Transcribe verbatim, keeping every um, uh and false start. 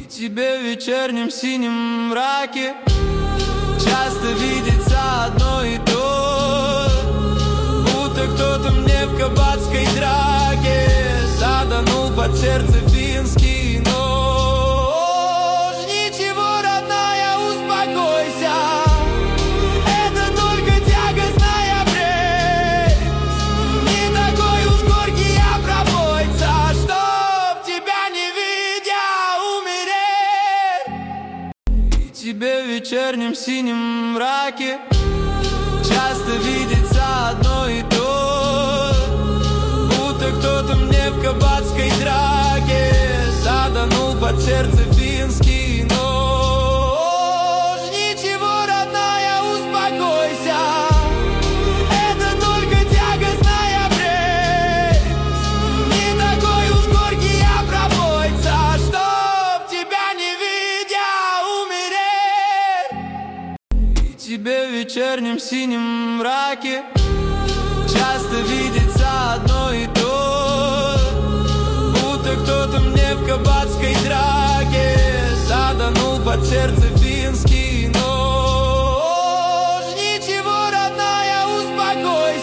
Тебе в вечернем синем мраке часто видится одно и то, будто кто-то мне в кабацкой драке саданул под сердце финский нож. Ничего, родная, успокойся, это только тягостная прелесть. Не такой уж горький я пропойца, чтоб тебя не видя умереть. И тебе в вечернем синем мраке часто видится одно и то, будто кто-то мне в кабацкой драке саданул под сердце финский нож. Ничего, родная, успокойся, это только тягостная прелесть. Не такой уж горький я пропойца, чтоб тебя не видя умереть. И тебе в вечернем синем мраке часто видится одно и то, будто кто-то мне в кабацкой драке саданул под сердце